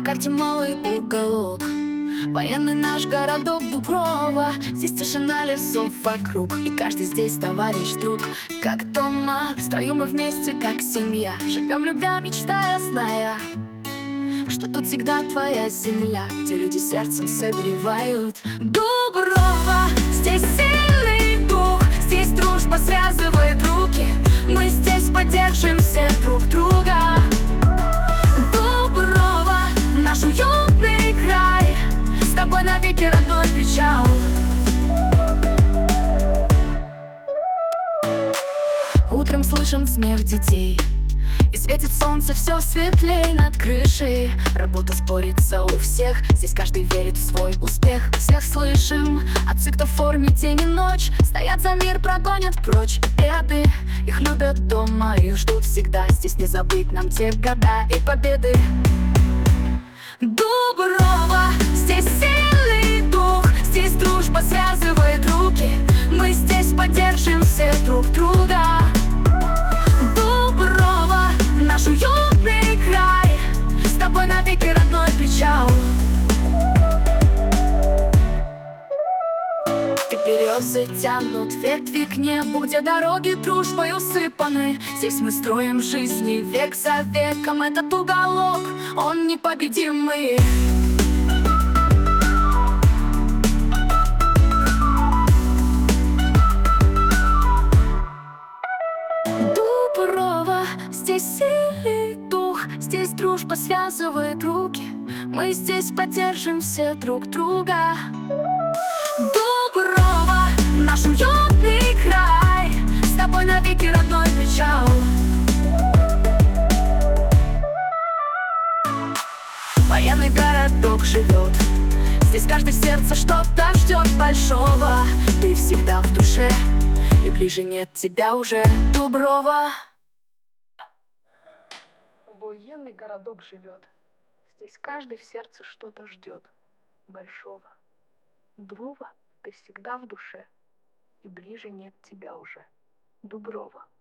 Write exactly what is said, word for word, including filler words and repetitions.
карте малый уголок, военный наш городок Дуброва. Здесь тишина лесов вокруг, и каждый здесь товарищ, друг. Как дома, в строю мы вместе, как семья. Живем, любя, мечтая, зная, что тут всегда твоя земля, где люди сердцем согревают. Дуброва, здесь сильный дух, здесь дружба связывает руки. Мы здесь поддержимся друг друга. Дуброва, наш уютный край, с тобой навеки родной причал. Утром слышим смех детей, и светит солнце все светлей над крышей. Работа спорится у всех, здесь каждый верит в свой успех. Всех слышим, отцы, кто в форме день и ночь, стоят за мир, прогонят прочь беды. Их любят дома и ждут всегда, здесь не забыть нам те года и победы. Дуброва, здесь сильный дух, здесь дружба связывает руки. Мы здесь поддержим все друг друга. Дуброва, наш уютный край, с тобой навеки родной причал. И березы тянут ветви к небу, где дороги дружбой усыпаны. Здесь мы строим жизни век за веком. Этот уголок, он непобедимый. Дуброва, здесь сильный дух, здесь дружба связывает руки. Мы здесь поддержимся друг друга. Дуброва, наш уютный край, с тобой навеки родной причал. Военный городок живет, здесь каждый в сердце что-то ждет большого. Ты всегда в душе, и ближе нет тебя уже. Дуброва. Военный городок живет, здесь каждый в сердце что-то ждет большого. Дуброва, ты всегда в душе, и ближе нет тебя уже. Дуброва.